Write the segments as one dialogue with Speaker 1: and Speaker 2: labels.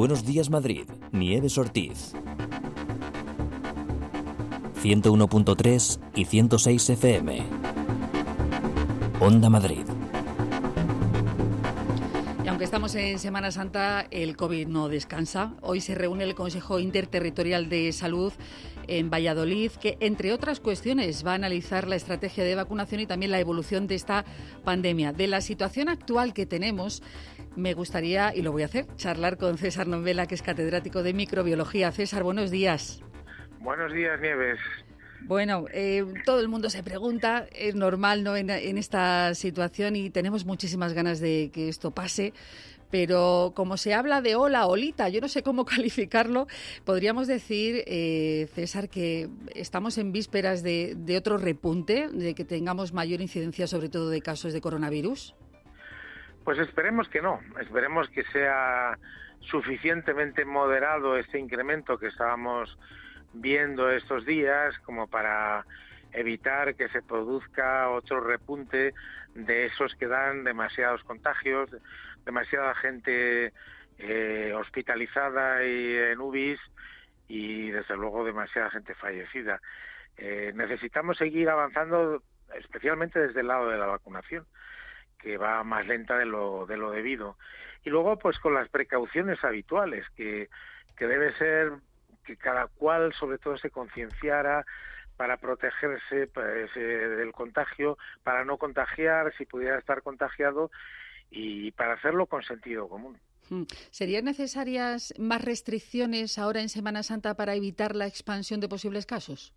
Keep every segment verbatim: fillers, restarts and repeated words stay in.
Speaker 1: Buenos Días Madrid, Nieves Ortiz. ciento uno punto tres y ciento seis F M. Onda Madrid.
Speaker 2: Y aunque estamos en Semana Santa, el COVID no descansa. Hoy se reúne el Consejo Interterritorial de Salud en Valladolid, que, entre otras cuestiones, va a analizar la estrategia de vacunación y también la evolución de esta pandemia. De la situación actual que tenemos, me gustaría, y lo voy a hacer, charlar con César Nombela, que es catedrático de microbiología. César, buenos días.
Speaker 3: Buenos días, Nieves.
Speaker 2: Bueno, eh, todo el mundo se pregunta, es normal, ¿no?, en, en esta situación, y tenemos muchísimas ganas de que esto pase, pero como se habla de ola, olita, yo no sé cómo calificarlo, podríamos decir, eh, César, que estamos en vísperas de, de otro repunte, de que tengamos mayor incidencia, sobre todo de casos de coronavirus.
Speaker 3: Pues esperemos que no, esperemos que sea suficientemente moderado este incremento que estábamos viendo estos días como para evitar que se produzca otro repunte de esos que dan demasiados contagios, demasiada gente eh, hospitalizada y en U B Is y desde luego demasiada gente fallecida. Eh, necesitamos seguir avanzando, especialmente desde el lado de la vacunación, que va más lenta de lo de lo debido, y luego pues con las precauciones habituales que que debe ser que cada cual sobre todo se concienciara para protegerse pues, eh, del contagio, para no contagiar si pudiera estar contagiado, y para hacerlo con sentido común.
Speaker 2: ¿Serían necesarias más restricciones ahora en Semana Santa para evitar la expansión de posibles casos?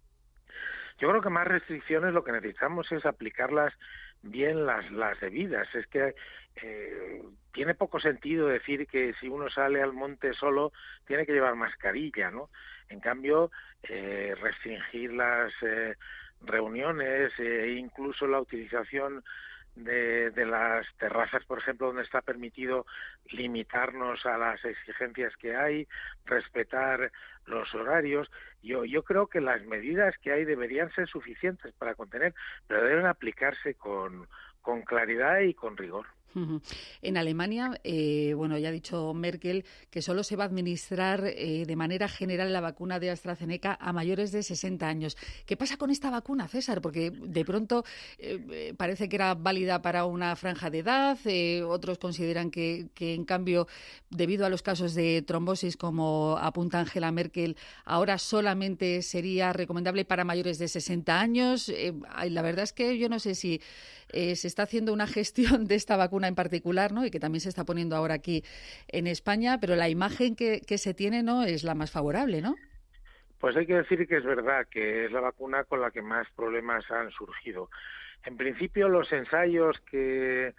Speaker 3: Yo creo que más restricciones lo que necesitamos es aplicarlas bien las, las debidas. Es que eh, tiene poco sentido decir que si uno sale al monte solo tiene que llevar mascarilla, ¿no? En cambio, eh, restringir las eh, reuniones e eh, incluso la utilización de, de las terrazas, por ejemplo, donde está permitido, limitarnos a las exigencias que hay, respetar los horarios. Yo, yo creo que las medidas que hay deberían ser suficientes para contener, pero deben aplicarse con, con claridad y con rigor.
Speaker 2: En Alemania, eh, bueno, ya ha dicho Merkel que solo se va a administrar eh, de manera general la vacuna de AstraZeneca a mayores de sesenta años. ¿Qué pasa con esta vacuna, César? Porque de pronto eh, parece que era válida para una franja de edad, eh, otros consideran que, que, en cambio, debido a los casos de trombosis, como apunta Angela Merkel, ahora solamente sería recomendable para mayores de sesenta años. Eh, la verdad es que yo no sé si eh, se está haciendo una gestión de esta vacuna en particular, ¿no?, y que también se está poniendo ahora aquí en España, pero la imagen que, que se tiene no es la más favorable, ¿no?
Speaker 3: Pues hay que decir que es verdad que es la vacuna con la que más problemas han surgido. En principio, los ensayos que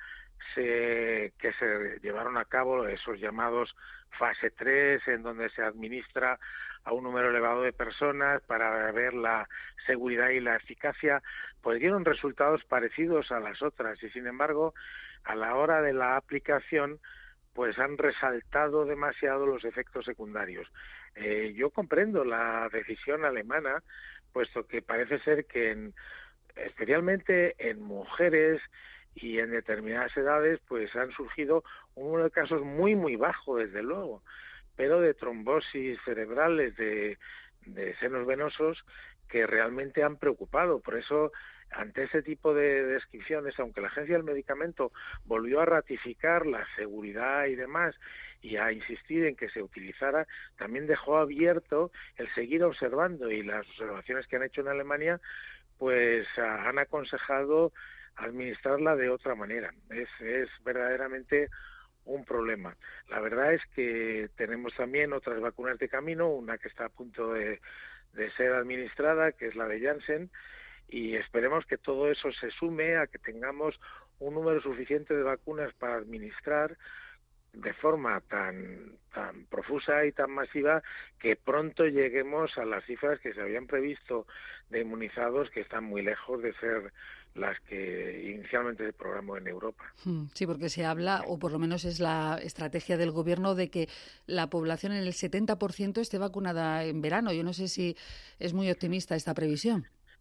Speaker 3: se que se llevaron a cabo, esos llamados fase tres, en donde se administra a un número elevado de personas para ver la seguridad y la eficacia, pues dieron resultados parecidos a las otras, y sin embargo, a la hora de la aplicación, pues han resaltado demasiado los efectos secundarios. Eh, yo comprendo la decisión alemana, puesto que parece ser que, en, especialmente en mujeres y en determinadas edades, pues han surgido un número de casos muy, muy bajo, desde luego, pero de trombosis cerebrales, de, de senos venosos, que realmente han preocupado. Por eso, ante ese tipo de descripciones, aunque la Agencia del Medicamento volvió a ratificar la seguridad y demás, y a insistir en que se utilizara, también dejó abierto el seguir observando, y las observaciones que han hecho en Alemania, pues han aconsejado administrarla de otra manera. Es, es verdaderamente un problema. La verdad es que tenemos también otras vacunas de camino, una que está a punto de, de ser administrada, que es la de Janssen, y esperemos que todo eso se sume a que tengamos un número suficiente de vacunas para administrar de forma tan tan profusa y tan masiva, que pronto lleguemos a las cifras que se habían previsto de inmunizados, que están muy lejos de ser las que inicialmente se programó en Europa.
Speaker 2: Sí, porque se habla, o por lo menos es la estrategia del gobierno, de que la población en el setenta por ciento esté vacunada en verano. Yo no sé si es muy optimista esta previsión.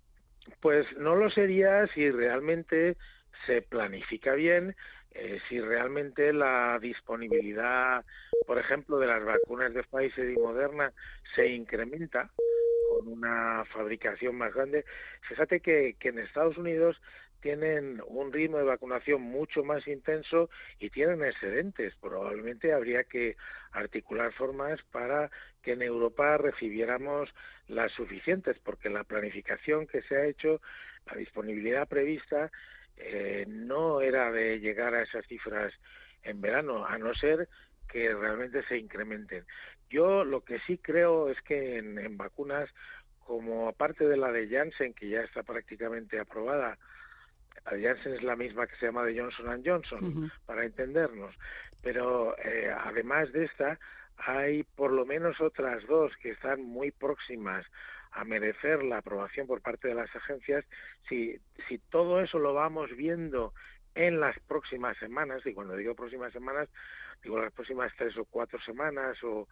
Speaker 3: Pues no lo sería si realmente se planifica bien, eh, si realmente la disponibilidad, por ejemplo, de las vacunas de Pfizer y Moderna se incrementa con una fabricación más grande. Fíjate que, que en Estados Unidos tienen un ritmo de vacunación mucho más intenso y tienen excedentes. Probablemente habría que articular formas para que en Europa recibiéramos las suficientes, porque la planificación que se ha hecho, la disponibilidad prevista, eh, no era de llegar a esas cifras en verano, a no ser que realmente se incrementen. Yo lo que sí creo es que en, en vacunas, como aparte de la de Janssen, que ya está prácticamente aprobada, la de Janssen es la misma que se llama de Johnson and Johnson,
Speaker 2: Uh-huh.
Speaker 3: para entendernos, pero eh, además de esta, hay por lo menos otras dos que están muy próximas a merecer la aprobación por parte de las agencias. Si, si todo eso lo vamos viendo en las próximas semanas, y cuando digo próximas semanas, digo las próximas tres o cuatro semanas o,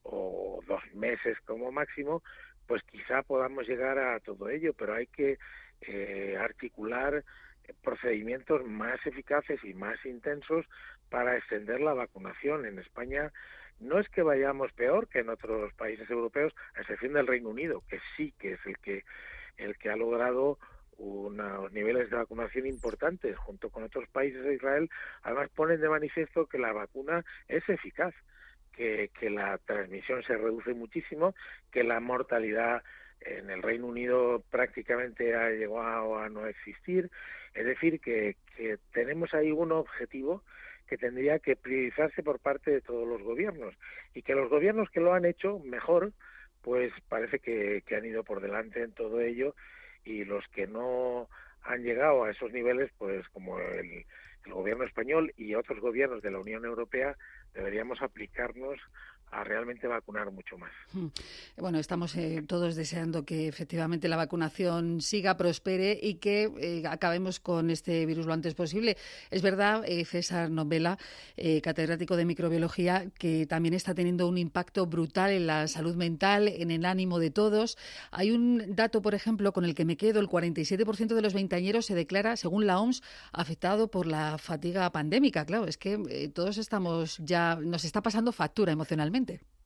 Speaker 3: o dos meses como máximo, pues quizá podamos llegar a todo ello, pero hay que eh, articular procedimientos más eficaces y más intensos para extender la vacunación. En España no es que vayamos peor que en otros países europeos, a excepción del Reino Unido, que sí que es el que el que ha logrado unos niveles de vacunación importantes junto con otros países de Israel. Además ponen de manifiesto que la vacuna es eficaz, que, que la transmisión se reduce muchísimo, que la mortalidad en el Reino Unido prácticamente ha llegado a no existir. Es decir, que, que tenemos ahí un objetivo que tendría que priorizarse por parte de todos los gobiernos, y que los gobiernos que lo han hecho mejor, pues parece que, que han ido por delante en todo ello, y los que no han llegado a esos niveles, pues como el, el gobierno español y otros gobiernos de la Unión Europea, deberíamos aplicarnos a realmente vacunar mucho más.
Speaker 2: Bueno, estamos eh, todos deseando que efectivamente la vacunación siga, prospere y que eh, acabemos con este virus lo antes posible. Es verdad, eh, César Novela, eh, catedrático de microbiología, que también está teniendo un impacto brutal en la salud mental, en el ánimo de todos. Hay un dato, por ejemplo, con el que me quedo: el cuarenta y siete por ciento de los veinteañeros se declara, según la O M S, afectado por la fatiga pandémica. Claro, es que eh, todos estamos ya, nos está pasando factura emocionalmente.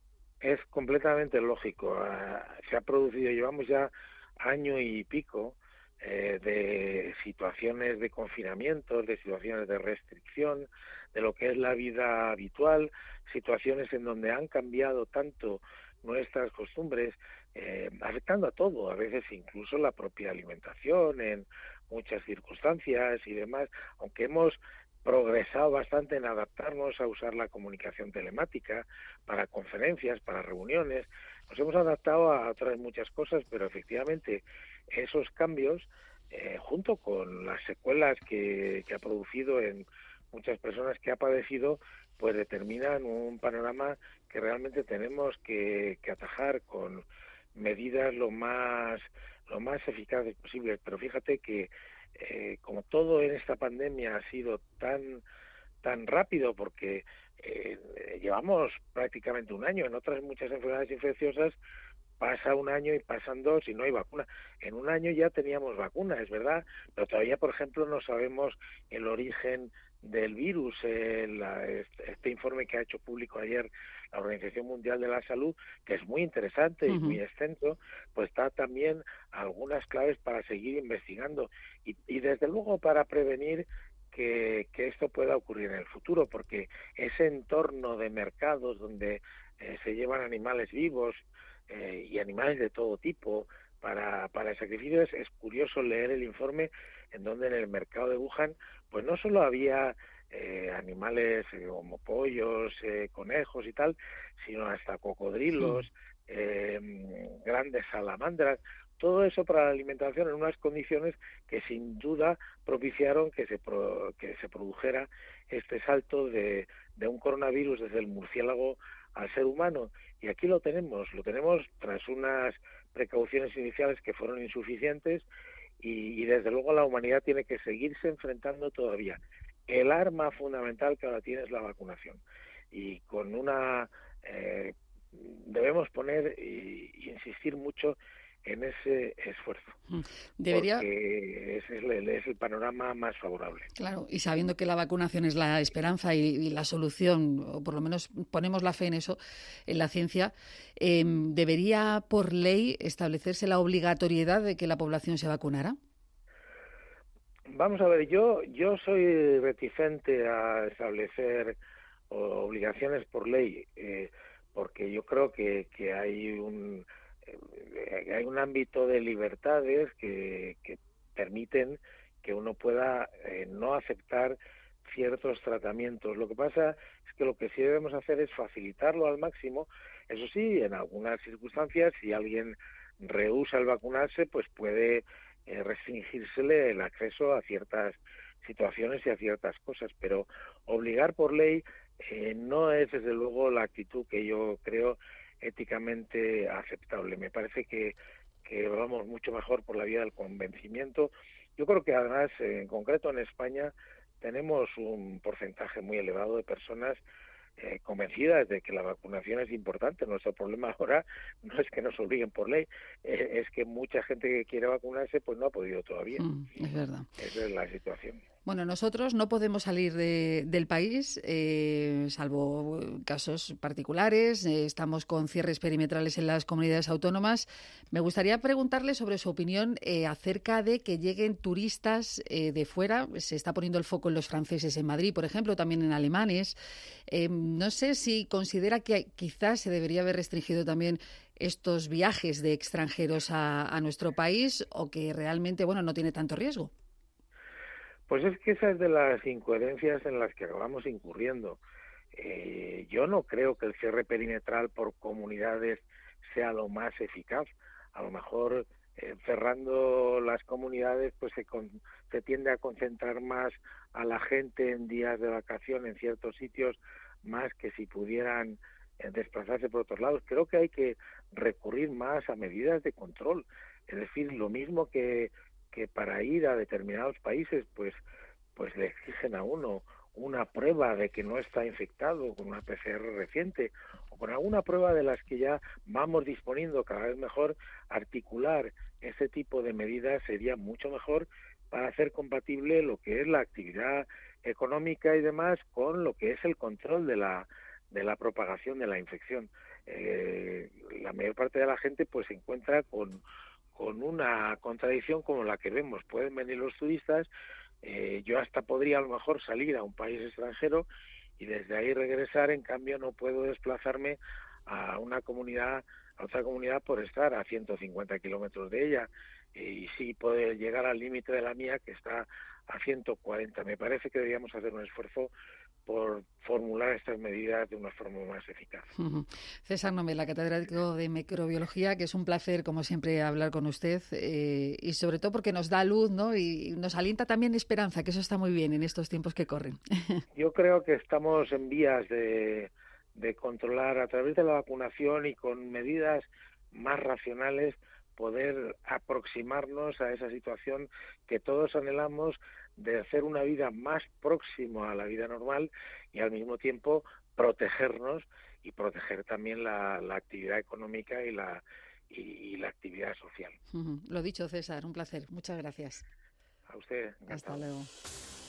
Speaker 3: Es completamente lógico. Se ha producido, llevamos ya año y pico eh, de situaciones de confinamiento, de situaciones de restricción, de lo que es la vida habitual, situaciones en donde han cambiado tanto nuestras costumbres, eh, afectando a todo, a veces incluso la propia alimentación en muchas circunstancias y demás, aunque hemos progresado bastante en adaptarnos a usar la comunicación telemática para conferencias, para reuniones. Nos hemos adaptado a otras muchas cosas, pero efectivamente esos cambios, eh, junto con las secuelas que, que ha producido en muchas personas que ha padecido, pues determinan un panorama que realmente tenemos que, que atajar con medidas lo más, lo más eficaces posibles. Pero fíjate que Eh, como todo en esta pandemia ha sido tan tan rápido, porque eh, llevamos prácticamente un año. En otras muchas enfermedades infecciosas pasa un año y pasan dos y no hay vacuna. En un año ya teníamos vacuna, es verdad, pero todavía, por ejemplo, no sabemos el origen del virus. Eh, la, este, este informe que ha hecho público ayer la Organización Mundial de la Salud, que es muy interesante y uh-huh. muy extenso, pues está también algunas claves para seguir investigando y, y desde luego para prevenir que, que esto pueda ocurrir en el futuro, porque ese entorno de mercados donde eh, se llevan animales vivos eh, y animales de todo tipo para, para sacrificios, es curioso leer el informe en donde en el mercado de Wuhan pues no solo había eh, animales eh, como pollos, eh, conejos y tal, sino hasta cocodrilos, sí. eh, grandes salamandras, todo eso para la alimentación en unas condiciones que sin duda propiciaron que se pro, que se produjera este salto de, de un coronavirus desde el murciélago al ser humano. Y aquí lo tenemos, lo tenemos tras unas precauciones iniciales que fueron insuficientes y, y desde luego la humanidad tiene que seguirse enfrentando todavía. El arma fundamental que ahora tiene es la vacunación. Y con una... Eh, debemos poner e insistir mucho en ese esfuerzo.
Speaker 2: Debería...
Speaker 3: Porque ese es el, es el panorama más favorable.
Speaker 2: Claro, y sabiendo que la vacunación es la esperanza y, y la solución, o por lo menos ponemos la fe en eso, en la ciencia, eh, ¿debería por ley establecerse la obligatoriedad de que la población se vacunara?
Speaker 3: Vamos a ver, yo yo soy reticente a establecer obligaciones por ley, eh, porque yo creo que, que hay un eh, hay un ámbito de libertades que, que permiten que uno pueda eh, no aceptar ciertos tratamientos. Lo que pasa es que lo que sí debemos hacer es facilitarlo al máximo. Eso sí, en algunas circunstancias, si alguien rehúsa el vacunarse, pues puede eh, restringírsele el acceso a ciertas situaciones y a ciertas cosas, pero obligar por ley eh, no es desde luego la actitud que yo creo éticamente aceptable. Me parece que, que vamos mucho mejor por la vía del convencimiento. Yo creo que además, en concreto en España, tenemos un porcentaje muy elevado de personas eh, convencidas de que la vacunación es importante. Nuestro problema ahora no es que nos obliguen por ley, eh, es que mucha gente que quiere vacunarse pues no ha podido todavía.
Speaker 2: Mm, es verdad.
Speaker 3: Esa es la situación.
Speaker 2: Bueno, nosotros no podemos salir de, del país, eh, salvo casos particulares. Eh, estamos con cierres perimetrales en las comunidades autónomas. Me gustaría preguntarle sobre su opinión eh, acerca de que lleguen turistas eh, de fuera. Se está poniendo el foco en los franceses en Madrid, por ejemplo, también en alemanes. Eh, no sé si considera que quizás se debería haber restringido también estos viajes de extranjeros a, a nuestro país, o que realmente, bueno, no tiene tanto riesgo.
Speaker 3: Pues es que esa es de las incoherencias en las que acabamos incurriendo. Eh, yo no creo que el cierre perimetral por comunidades sea lo más eficaz. A lo mejor eh, cerrando las comunidades pues se, con, se tiende a concentrar más a la gente en días de vacación en ciertos sitios, más que si pudieran eh, desplazarse por otros lados. Creo que hay que recurrir más a medidas de control. Es decir, lo mismo que que para ir a determinados países pues pues le exigen a uno una prueba de que no está infectado con una P C R reciente o con alguna prueba de las que ya vamos disponiendo cada vez mejor. Articular ese tipo de medidas sería mucho mejor para hacer compatible lo que es la actividad económica y demás con lo que es el control de la de la propagación de la infección. Eh, la mayor parte de la gente pues se encuentra con con una contradicción como la que vemos. Pueden venir los turistas, eh, yo hasta podría a lo mejor salir a un país extranjero y desde ahí regresar, en cambio no puedo desplazarme a una comunidad, a otra comunidad por estar a ciento cincuenta kilómetros de ella, y sí puede llegar al límite de la mía que está a ciento cuarenta. Me parece que deberíamos hacer un esfuerzo por formular estas medidas de una forma más eficaz.
Speaker 2: Uh-huh. César Nomela, catedrático de microbiología, que es un placer, como siempre, hablar con usted, eh, y sobre todo porque nos da luz, ¿no? Y nos alienta también esperanza, que eso está muy bien en estos tiempos que corren.
Speaker 3: Yo creo que estamos en vías de, de controlar a través de la vacunación y con medidas más racionales poder aproximarnos a esa situación que todos anhelamos, de hacer una vida más próxima a la vida normal y al mismo tiempo protegernos y proteger también la, la actividad económica y la y, y la actividad social.
Speaker 2: Uh-huh. Lo dicho, César, un placer. Muchas gracias.
Speaker 3: A usted. Encantado.
Speaker 2: Hasta luego.